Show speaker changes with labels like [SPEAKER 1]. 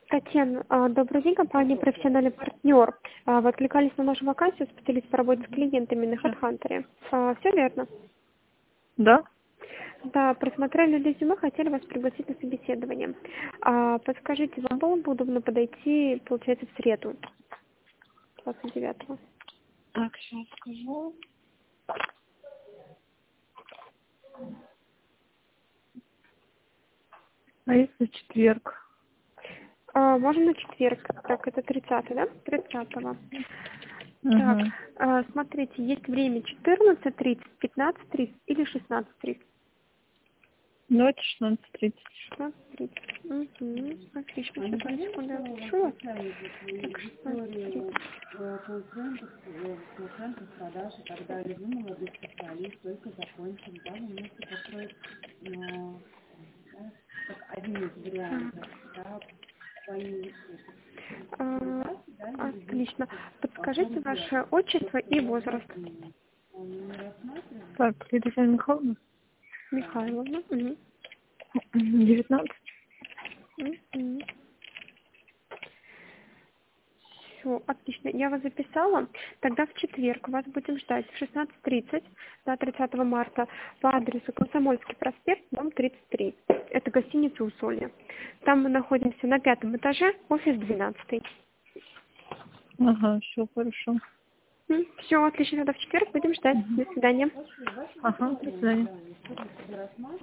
[SPEAKER 1] Татьяна, добрый день, компания «Профессиональный партнер». Вы откликались на нашу вакансию специалист по работе с клиентами на HeadHunter. Все верно?
[SPEAKER 2] Да?
[SPEAKER 1] Да, просмотрели резюме, хотели вас пригласить на собеседование. Подскажите, вам было бы удобно подойти, получается, в среду, 29-го?
[SPEAKER 2] Так, сейчас скажу. А если четверг?
[SPEAKER 1] Можно на четверг. Так, это 30-й, да? 30-го.
[SPEAKER 2] Угу.
[SPEAKER 1] Так, смотрите, есть время 14:30, 15:30 или 16:30.
[SPEAKER 2] Ночь 16:30.
[SPEAKER 1] 16:30. Угу. Отлично. Сейчас, одну секунду, я запишу вас. Так, 16:30.
[SPEAKER 3] Продажи, когда любой молодой специалист только закончил, да, вы можете построить как один из вариантов, да, свои.
[SPEAKER 1] Отлично. Подскажите ваше отчество и возраст.
[SPEAKER 2] Так, Лидия Михайловна?
[SPEAKER 1] Михайловна. Угу.
[SPEAKER 2] 19.
[SPEAKER 1] Угу. Все, отлично. Я вас записала. Тогда в четверг вас будем ждать в 16:30 на 30 марта по адресу Комсомольский проспект, дом 33. Это гостиница «Усолье». Там мы находимся на 5-м этаже, офис 12.
[SPEAKER 2] Ага, все хорошо.
[SPEAKER 1] Все, отлично. Тогда в четверг будем ждать. До свидания.
[SPEAKER 2] Ага, до свидания.